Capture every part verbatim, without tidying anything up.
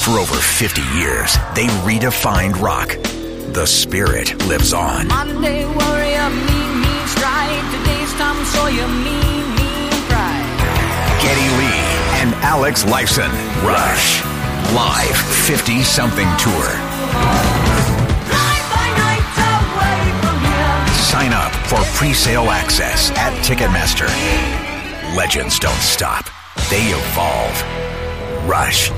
For over fifty years, they redefined rock. The spirit lives on. Monday warrior, mean, mean strike. Today's Tom Sawyer, mean, mean pride. Geddy Lee and Alex Lifeson. Rush. Live fifty-something tour. Night by night away from here. Sign up for pre-sale access at Ticketmaster. Legends don't stop. They evolve. Rush.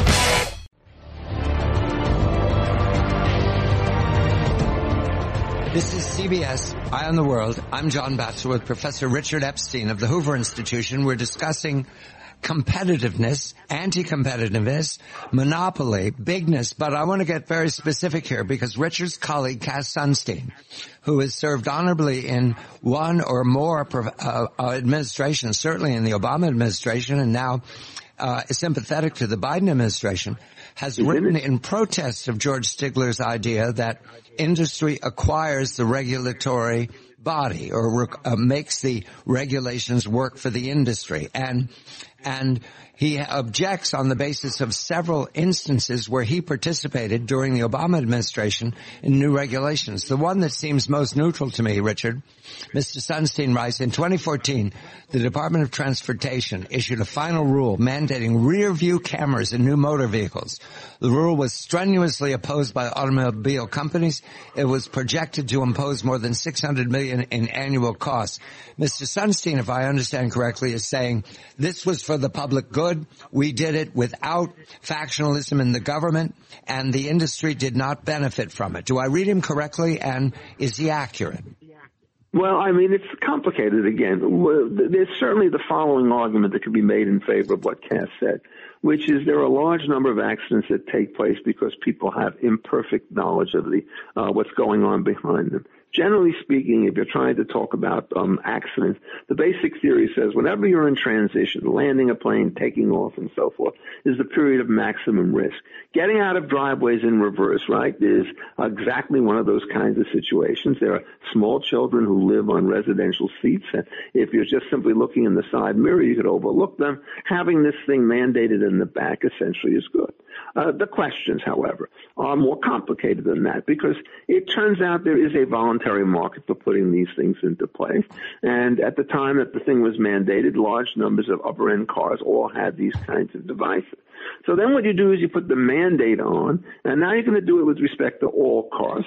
This is C B S, Eye on the World. I'm John Batchelor with Professor Richard Epstein of the Hoover Institution. We're discussing competitiveness, anti-competitiveness, monopoly, bigness, but I want to get very specific here because Richard's colleague, Cass Sunstein, who has served honorably in one or more uh, administrations, certainly in the Obama administration, and now uh, is sympathetic to the Biden administration, has written in protest of George Stigler's idea that industry acquires the regulatory body or rec- uh, makes the regulations work for the industry. And and he objects on the basis of several instances where he participated during the Obama administration in new regulations. The one that seems most neutral to me, Richard, Mister Sunstein writes, in twenty fourteen, the Department of Transportation issued a final rule mandating rear view cameras in new motor vehicles. The rule was strenuously opposed by automobile companies. It was projected to impose more than six hundred million dollars in annual costs. Mister Sunstein, if I understand correctly, is saying this was for the public good. We did it without factionalism in the government, and the industry did not benefit from it. Do I read him correctly, and is he accurate? Well, I mean, it's complicated again. There's certainly the following argument that could be made in favor of what Cass said, which is there are a large number of accidents that take place because people have imperfect knowledge of the uh, what's going on behind them. Generally speaking, if you're trying to talk about um, accidents, the basic theory says whenever you're in transition, landing a plane, taking off, and so forth, is the period of maximum risk. Getting out of driveways in reverse, right, is exactly one of those kinds of situations. There are small children who live on residential seats, and if you're just simply looking in the side mirror, you could overlook them. Having this thing mandated in the back essentially is good. Uh, the questions, however, are more complicated than that because it turns out there is a voluntary market for putting these things into place. And at the time that the thing was mandated, large numbers of upper-end cars all had these kinds of devices. So then what you do is you put the mandate on, and now you're going to do it with respect to all cars.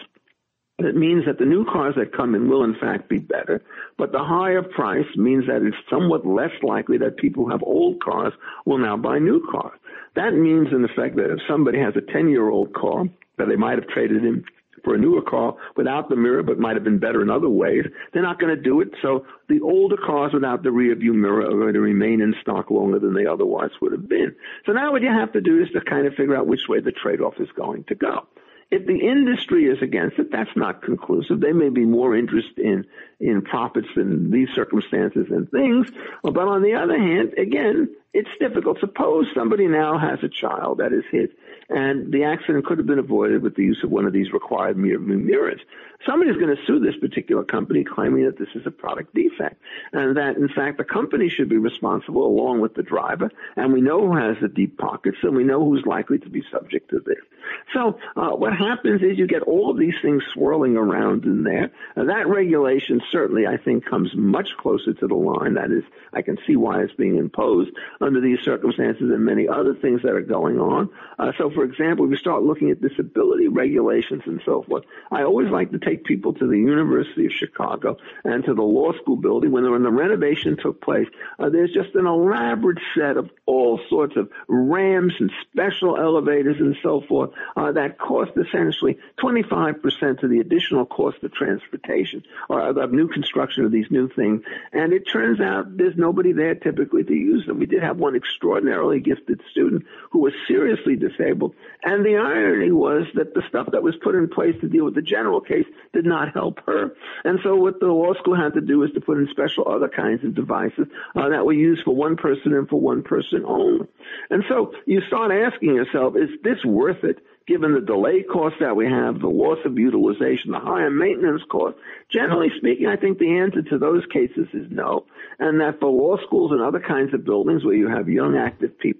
It means that the new cars that come in will, in fact, be better, but the higher price means that it's somewhat less likely that people who have old cars will now buy new cars. That means, in effect, that if somebody has a ten-year-old car that they might have traded in for a newer car without the mirror but might have been better in other ways, they're not going to do it. So the older cars without the rear view mirror are going to remain in stock longer than they otherwise would have been. So now what you have to do is to kind of figure out which way the trade-off is going to go. If the industry is against it, that's not conclusive. They may be more interested in, in profits in these circumstances and things. But on the other hand, again, it's difficult. Suppose somebody now has a child that is hit, and the accident could have been avoided with the use of one of these required mirrors. Somebody's going to sue this particular company claiming that this is a product defect and that, in fact, the company should be responsible along with the driver. And we know who has the deep pockets, and we know who's likely to be subject to this. So uh, what happens is you get all of these things swirling around in there. Uh, that regulation certainly, I think, comes much closer to the line. That is, I can see why it's being imposed under these circumstances and many other things that are going on. Uh, so, for example, if you start looking at disability regulations and so forth, I always like to take people to the University of Chicago and to the law school building. When, when the renovation took place, uh, there's just an elaborate set of all sorts of ramps and special elevators and so forth uh, that cost essentially twenty-five percent of the additional cost of transportation or of new construction of these new things. And it turns out there's nobody there typically to use them. We did have one extraordinarily gifted student who was seriously disabled. And the irony was that the stuff that was put in place to deal with the general case did not help her. And so what the law school had to do is to put in special other kinds of devices uh, that were used for one person and for one person only. And so you start asking yourself, is this worth it? Given the delay costs that we have, the loss of utilization, the higher maintenance costs, generally speaking, I think the answer to those cases is no. And that for law schools and other kinds of buildings where you have young, active people,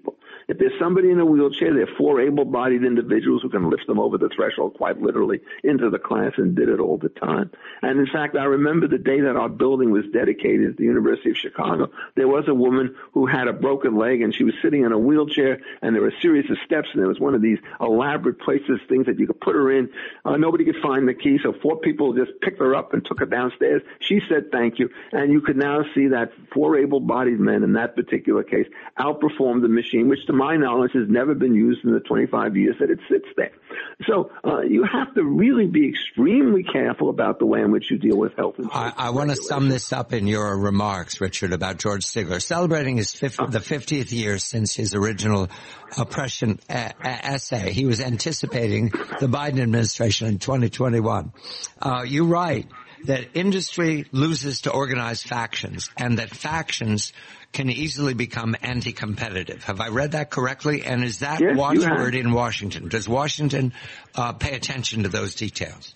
If there's somebody in a wheelchair, there are four able-bodied individuals who can lift them over the threshold quite literally into the class and did it all the time. And in fact, I remember the day that our building was dedicated at the University of Chicago, there was a woman who had a broken leg and she was sitting in a wheelchair and there were a series of steps and there was one of these elaborate places, things that you could put her in. Uh, nobody could find the key, so four people just picked her up and took her downstairs. She said thank you, and you could now see that four able-bodied men in that particular case outperformed the machine, which to my knowledge has never been used in the twenty-five years that it sits there. So uh, you have to really be extremely careful about the way in which you deal with health and safety. I, I want to sum this up in your remarks, Richard, about George Stigler. Celebrating his fifth, the fiftieth year since his original oppression uh, essay, he was anticipating the Biden administration in twenty twenty-one. Uh, you're right that industry loses to organized factions and that factions can easily become anti-competitive. Have I read that correctly? And is that yes, watchword in Washington? Does Washington uh, pay attention to those details?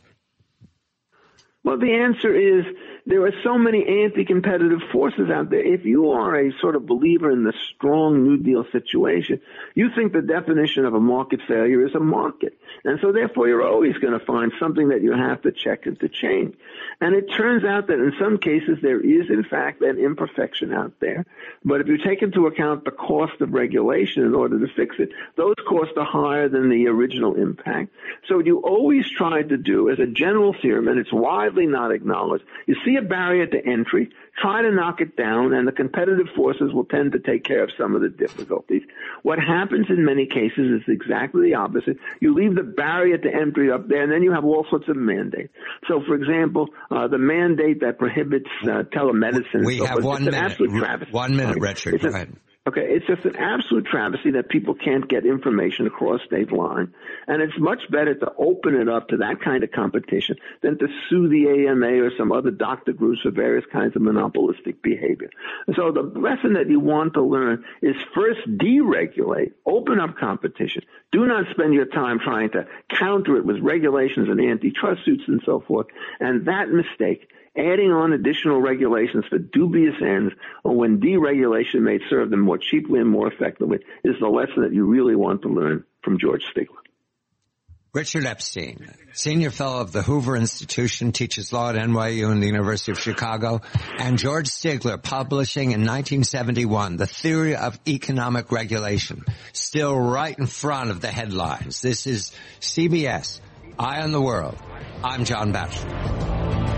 Well, the answer is there are so many anti-competitive forces out there. If you are a sort of believer in the strong New Deal situation, you think the definition of a market failure is a market. And so therefore you're always going to find something that you have to check and to change. And it turns out that in some cases there is in fact an imperfection out there. But if you take into account the cost of regulation in order to fix it, those costs are higher than the original impact. So what you always try to do as a general theorem, and it's widely not acknowledged, you see a barrier to entry, try to knock it down, and the competitive forces will tend to take care of some of the difficulties. What happens in many cases is exactly the opposite. You leave the barrier to entry up there, and then you have all sorts of mandates. So, for example, uh, the mandate that prohibits uh, telemedicine. We so have one minute. An absolute travesty. One minute, Richard. Go ahead. Okay, it's just an absolute travesty that people can't get information across state line. And it's much better to open it up to that kind of competition than to sue the A M A or some other doctor groups for various kinds of monopolistic behavior. And so the lesson that you want to learn is first deregulate, open up competition. Do not spend your time trying to counter it with regulations and antitrust suits and so forth. And that mistake, adding on additional regulations for dubious ends, or when deregulation may serve them more cheaply and more effectively, is the lesson that you really want to learn from George Stigler. Richard Epstein, Senior Fellow of the Hoover Institution, teaches law at N Y U and the University of Chicago, and George Stigler, publishing in nineteen seventy-one, The Theory of Economic Regulation, still right in front of the headlines. This is C B S, Eye on the World. I'm John Batchelor.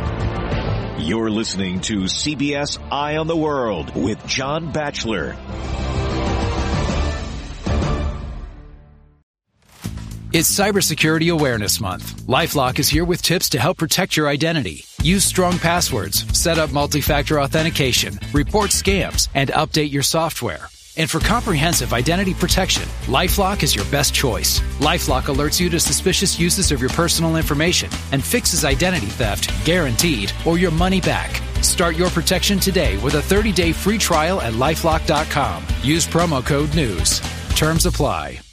You're listening to C B S Eye on the World with John Batchelor. It's Cybersecurity Awareness Month. LifeLock is here with tips to help protect your identity. Use strong passwords, set up multi-factor authentication, report scams, and update your software. And for comprehensive identity protection, LifeLock is your best choice. LifeLock alerts you to suspicious uses of your personal information and fixes identity theft, guaranteed, or your money back. Start your protection today with a thirty-day free trial at LifeLock dot com. Use promo code NEWS. Terms apply.